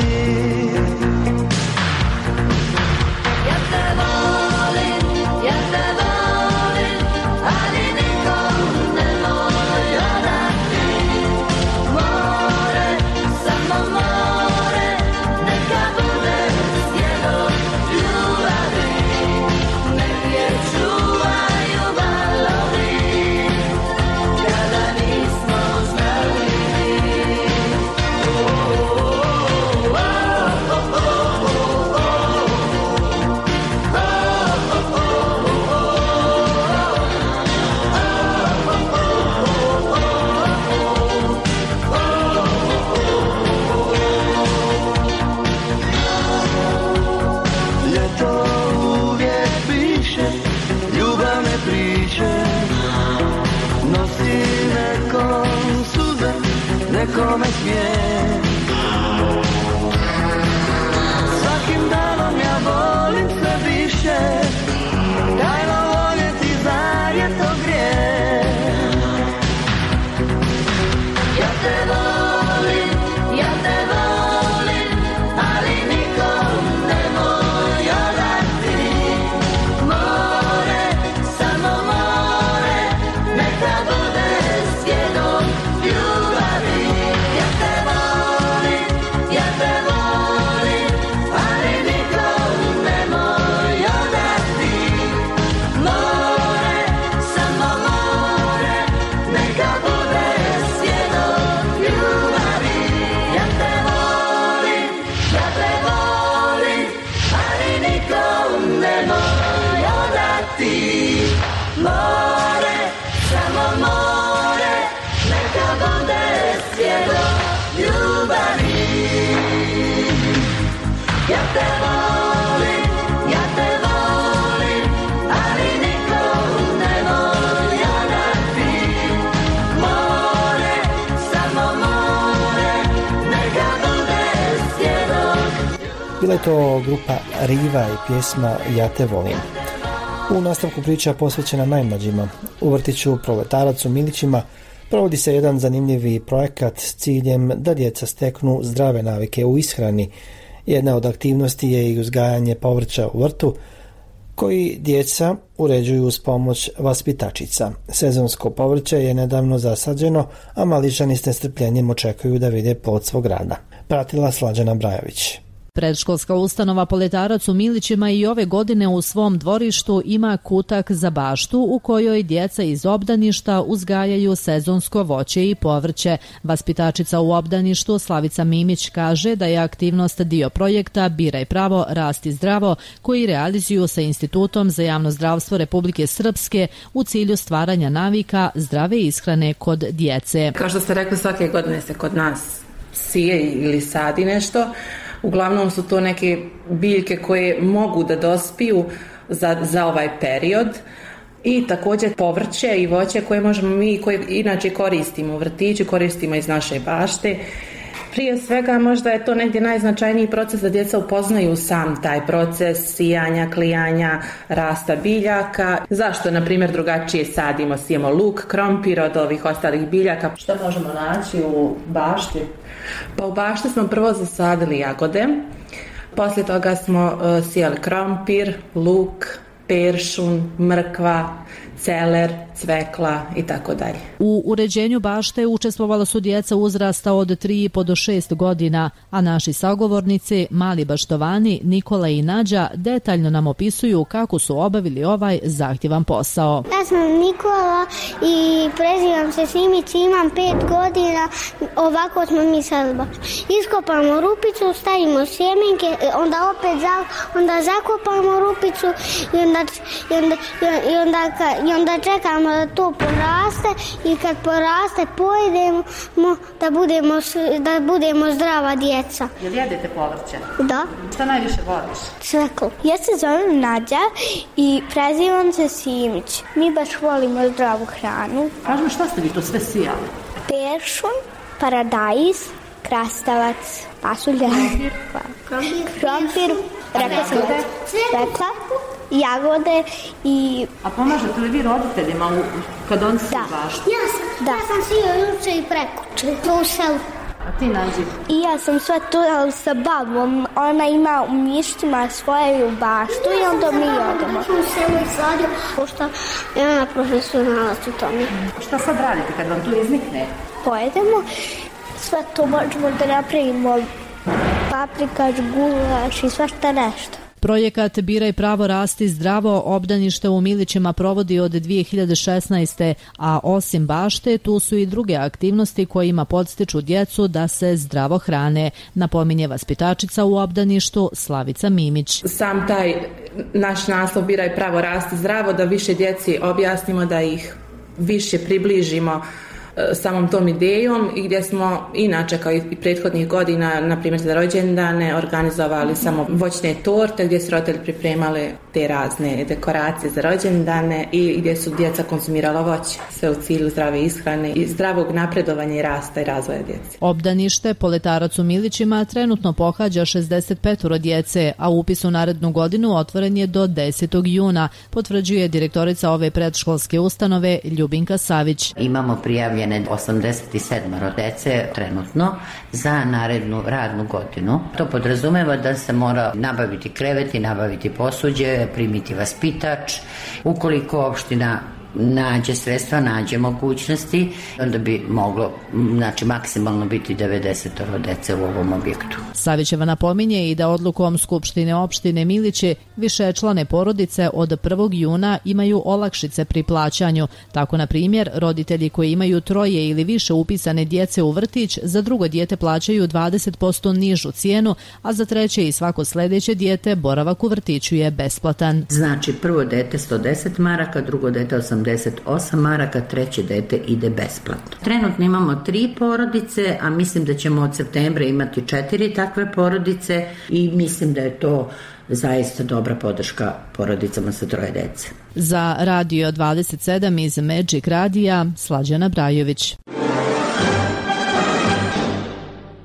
Ja te volim, ja te volim, ali nikom ne moj odati. More, samo more, neka bude svjedok ljubavi, nek je čuvaju valovi, kada nisam Bila je to grupa Riva i pjesma Ja te volim. U nastavku priča posvećena najmlađima. U vrtiću Proletarac u Milićima provodi se jedan zanimljivi projekat s ciljem da djeca steknu zdrave navike u ishrani. Jedna od aktivnosti je i uzgajanje povrća u vrtu, koji djeca uređuju uz pomoć vaspitačica. Sezonsko povrće je nedavno zasađeno, a Mališani s nestrpljenjem očekuju da vide plod svog rada. Pratila Slađana Brajović. Predškolska ustanova Poletarac u Milićima i ove godine u svom dvorištu ima kutak za baštu u kojoj djeca iz obdaništa uzgajaju sezonsko voće i povrće. Vaspitačica u obdaništu Slavica Mimić kaže da je aktivnost dio projekta Biraj pravo, rasti zdravo, koji realizuju sa Institutom za javno zdravstvo Republike Srpske u cilju stvaranja navika zdrave ishrane kod djece. Kao što ste rekli, svake godine se kod nas sije ili sadi nešto. Uglavnom su to neke biljke koje mogu da dospiju za, za ovaj period i također povrće i voće koje možemo mi, koje inače koristimo u vrtiću, koristimo iz naše bašte. Prije svega možda je to negdje najznačajniji proces da djeca upoznaju sam taj proces sijanja, klijanja, rasta biljaka. Zašto, na primjer, drugačije sadimo, sijemo luk, krompir od ovih ostalih biljaka. Što možemo naći u bašti? Pa u bašti smo prvo zasadili jagode, poslije toga smo uh, sijali krompir, luk, peršun, mrkva, celer, cvekla i tako dalje. U uređenju bašte učestvovala su djeca uzrasta od tri i po do šest godina, a naši sagovornici, mali baštovani Nikola i Nađa, detaljno nam opisuju kako su obavili ovaj zahtjevan posao. Ja sam Nikola i prezivam se Simić, imam pet godina, ovako smo mi sad baš. Iskopamo rupicu, stavimo sjemenke, onda opet za, onda zakopamo rupicu i onda, i onda, i onda, i onda čekamo da to poraste i kad poraste pojedemo da budemo, da budemo zdrava djeca. Jel jedete povrće? Da. Šta najviše voliš? Cveklo. Ja se zovem Nađa i prezivam se Simić. Mi baš volimo zdravu hranu. Kažem, šta ste vi to sve sijali? Peršun, paradajz, krastavac, pasulja, krompir, cvekla, jagode i... A pomažete li vi roditeljima u, kad on se bašti? Ja sam, da. ja sam sio juče i prekuče u selu. A ti Nađi? I ja sam sve to sa babom. Ona ima u mištima svoju baštu i onda mi odemo. U selu i sadio, pošto je ona profesionalac u tome. Šta sad radite kad vam tu iznikne? Pojedemo, sve to možemo da napravimo paprikač, gulaš i svašta nešto. Projekat Biraj pravo, rasti zdravo obdanište u Milićima provodi od dvije hiljade šesnaeste. a osim bašte tu su i druge aktivnosti kojima podstiču djecu da se zdravo hrane, napominje vaspitačica u obdaništu Slavica Mimić. Sam taj naš naslov Biraj pravo, rasti zdravo, da više djeci objasnimo, da ih više približimo samom tom idejom i gdje smo inače kao i prethodnih godina, na primjer za rođendane, organizovali samo voćne torte gdje su roditelji pripremali te razne dekoracije za rođendane i gdje su djeca konzumirala voće, sve u cilju zdrave ishrane i zdravog napredovanja i rasta i razvoja djece. Obdanište Poletarac u Milićima trenutno pohađa šezdeset pet djece, a upis u narednu godinu otvoren je do desetog juna, potvrđuje direktorica ove predškolske ustanove Ljubinka Savić. Imamo prijavljene osamdeset sedam dece trenutno za narednu radnu godinu. To podrazumeva da se mora nabaviti kreveti, nabaviti posuđe, primiti vaspitač. Ukoliko opština nađe sredstva, nađe mogućnosti, onda bi moglo, znači, maksimalno biti devedeset dece u ovom objektu. Savićeva napominje i da odlukom Skupštine opštine Milići višečlane porodice od prvog juna imaju olakšice pri plaćanju. Tako, na primjer, roditelji koji imaju troje ili više upisane djece u vrtić za drugo dijete plaćaju dvadeset posto nižu cijenu, a za treće i svako sljedeće dijete boravak u vrtiću je besplatan. Znači, prvo dete sto deset maraka, drugo dete osamdeset osam maraka, treće dete ide besplatno. Trenutno imamo tri porodice, a mislim da ćemo od septembra imati četiri takve porodice i mislim da je to zaista dobra podrška porodicama sa troje dece. Za Radio dvadeset sedam iz Magic Radija, Slađana Brajović.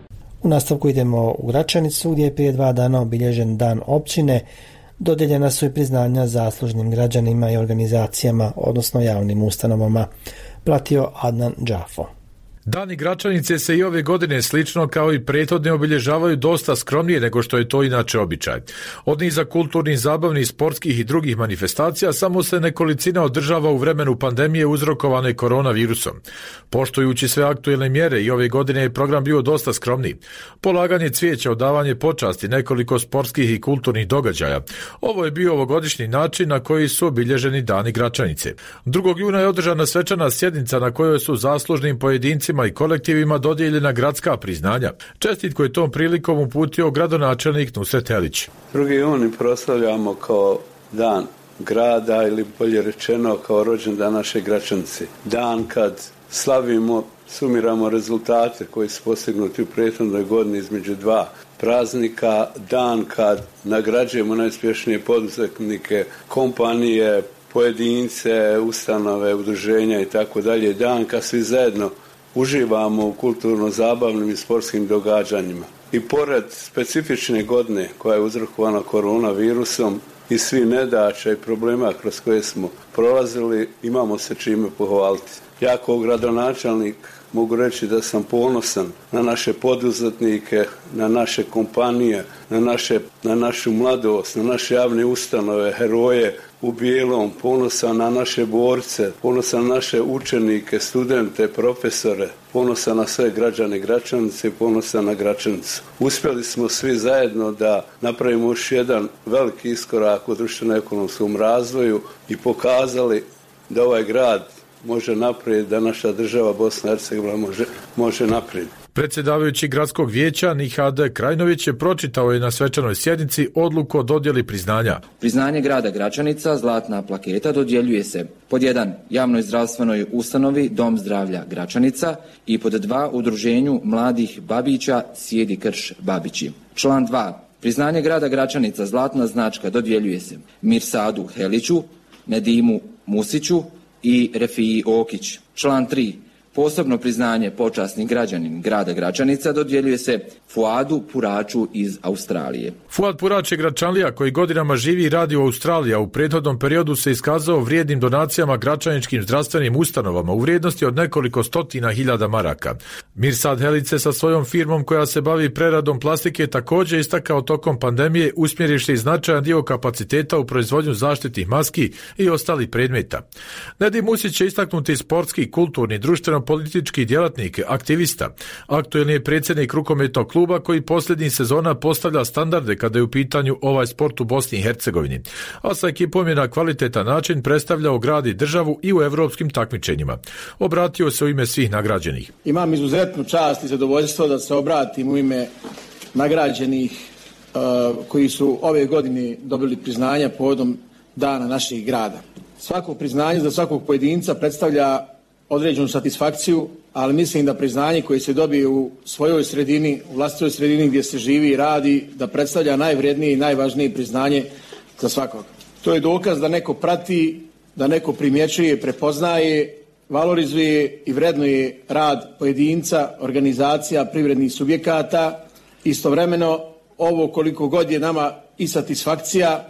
U nastavku idemo u Gračanicu gdje je prije dva dana obilježen dan općine. Dodijeljena su i priznanja zaslužnim građanima i organizacijama, odnosno javnim ustanovama. Pratio Adnan Džafo. Dani Gračanice se i ove godine slično kao i prethodne obilježavaju dosta skromnije nego što je to inače običaj. Od niza kulturnih, zabavnih, sportskih i drugih manifestacija samo se nekolicina održava u vremenu pandemije uzrokovane koronavirusom. Poštujući sve aktuelne mjere i ove godine je program bio dosta skromniji. Polaganje cvijeća, odavanje počasti, nekoliko sportskih i kulturnih događaja. Ovo je bio ovogodišnji način na koji su obilježeni Dani Gračanice. drugog juna je održana svečana sjednica na kojoj su zaslužnim pojedincima i kolektivima dodijeljena gradska priznanja. Čestitku je tom prilikom uputio gradonačelnik Nusret Elić. drugi juni proslavljamo kao dan grada ili bolje rečeno kao rođendan naše Gračanice. Dan kad slavimo, sumiramo rezultate koji su postignuti u prethodnoj godini između dva praznika. Dan kad nagrađujemo najuspješnije poduzetnike, kompanije, pojedince, ustanove, udruženja i tako dalje. Dan kad svi zajedno uživamo u kulturno-zabavnim i sportskim događanjima. I pored specifične godine koja je uzrokovana koronavirusom i svi nedaća i problema kroz koje smo prolazili, imamo se čime pohvaliti. Ja kao gradonačelnik mogu reći da sam ponosan na naše poduzetnike, na naše kompanije, na, naše, na našu mladost, na naše javne ustanove, heroje u bijelom, ponosan na naše borce, ponosan na naše učenike, studente, profesore, ponosan na sve građane Gračanice i ponosan na Gračanicu. Uspjeli smo svi zajedno da napravimo još jedan veliki iskorak u društveno-ekonomskom razvoju i pokazali da ovaj grad može naprijed, da naša država Bosna i Hercegovina može, može naprijed. Predsjedavajući gradskog vijeća Nihad Krajnović je pročitao je na svečanoj sjednici odluku o dodjeli priznanja. Priznanje grada Gračanica, zlatna plaketa, dodjeljuje se pod jedan javnoj zdravstvenoj ustanovi Dom zdravlja Gračanica i pod dva udruženju mladih babića Sjedi krš Babići. Član dva. Priznanje grada Gračanica, zlatna značka, dodjeljuje se Mirsadu Heliću, Nedimu Musiću i Refiji Okić. Član tri. Posebno priznanje počasni građanin grada Gračanica dodjeljuje se Fuadu Puraču iz Australije. Fuad Purač je Gračanlija koji godinama živi i radi u Australiji, a u prethodnom periodu se iskazao vrijednim donacijama gračaničkim zdravstvenim ustanovama u vrijednosti od nekoliko stotina hiljada maraka. Mirsad Helice sa svojom firmom koja se bavi preradom plastike također istakao tokom pandemije usmjerivši značajan dio kapaciteta u proizvodnju zaštitnih maski i ostalih predmeta. Nedim Musić je istaknuti sportski, kulturni, društveno politički djelatnik, aktivista. Aktuelni je predsjednik rukometnog kluba koji posljednjih sezona postavlja standarde kada je u pitanju ovaj sport u Bosni i Hercegovini. A sa ekipom je na kvalitetan način predstavljao grad i državu i u europskim takmičenjima. Obratio se u ime svih nagrađenih. Imam izuzetnu čast i zadovoljstvo da se obratim u ime nagrađenih uh, koji su ove godine dobili priznanja povodom dana naših grada. Svako priznanje za svakog pojedinca predstavlja određenu satisfakciju, ali mislim da priznanje koje se dobije u svojoj sredini, u vlastitoj sredini gdje se živi i radi, da predstavlja najvrednije i najvažnije priznanje za svakog. To je dokaz da neko prati, da neko primjećuje, prepoznaje, valorizuje i vrednuje rad pojedinca, organizacija, privrednih subjekata. Istovremeno, ovo koliko god je nama i satisfakcija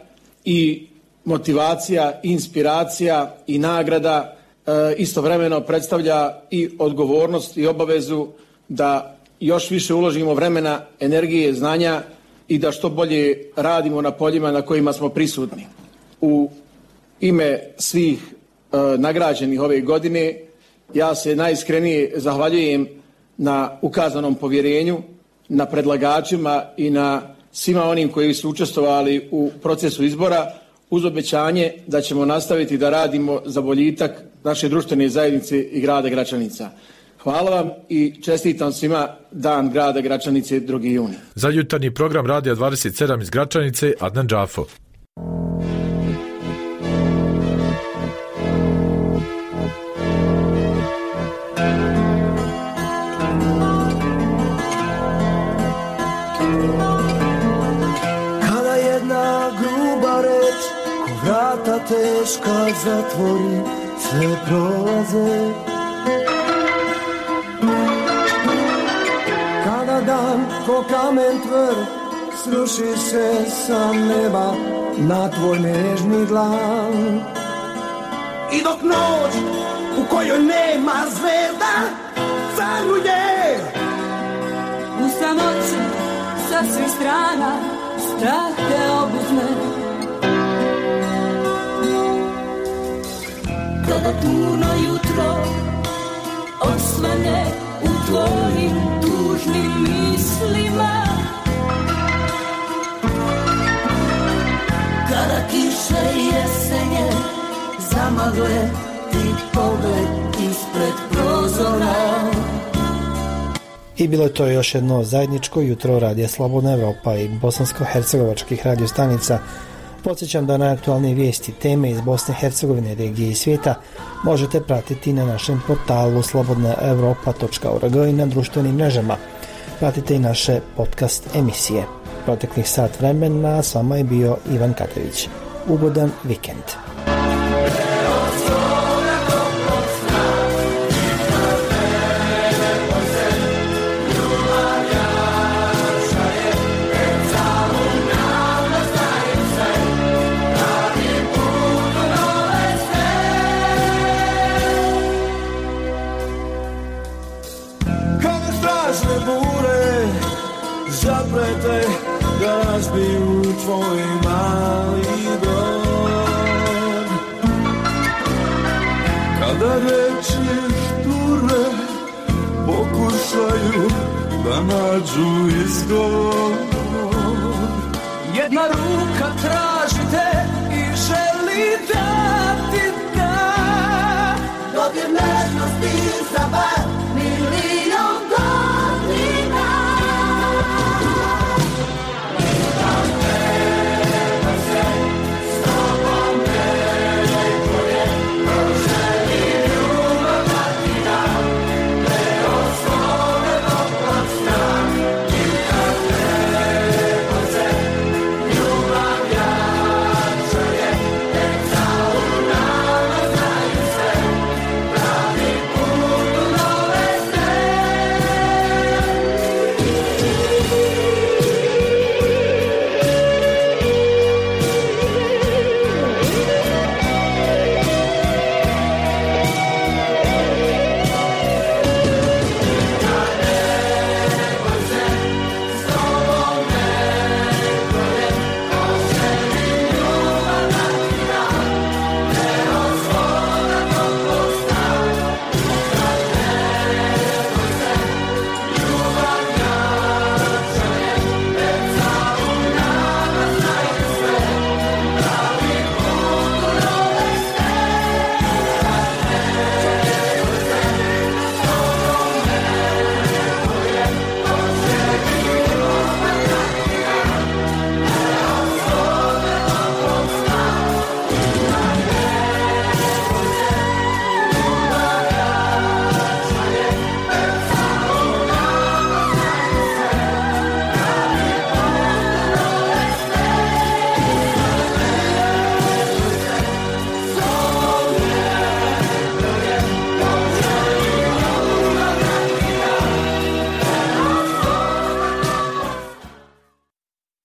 i motivacija, i inspiracija i nagrada, E, istovremeno predstavlja i odgovornost i obavezu da još više uložimo vremena, energije, znanja i da što bolje radimo na poljima na kojima smo prisutni. U ime svih e, nagrađenih ove godine ja se najiskrenije zahvaljujem na ukazanom povjerenju, na predlagačima i na svima onim koji su učestvovali u procesu izbora, uz obećanje da ćemo nastaviti da radimo za boljitak naše društvene zajednice i grada Gračanica. Hvala vam i čestitam svima Dan grada Gračanice drugi juni. Za jutarnji program Radija dvadeset sedam iz Gračanice, Adnan Džafo. Kada jedna gruba reč ko vrata teška zatvori, sve prolaze. Kada dan ko kamen tvrd sruši se sa neba na tvoj nežni dlan. I dok noć u kojoj nema zvezda caruje, u samoći sa svih strana strah te obuzme. Kada puno jutro osvane u tvojim tužnim mislima, kada kiše jesenje zamagle ti pogled ispred prozora. I bilo je to još jedno zajedničko jutro Radija Slobodna Evropa i bosansko-hercegovačkih radiostanica. Podsjećam da najaktualnije vijesti, teme iz Bosne i Hercegovine, regije i svijeta možete pratiti na našem portalu slobodna evropa točka org i na društvenim mrežama. Pratite i naše podcast emisije. Proteklih sat vremena s vama je bio Ivan Katević. Ugodan vikend. Zaprete da razbiju tvoj mali dom. Kada reči šture pokušaju da nađu izgovor,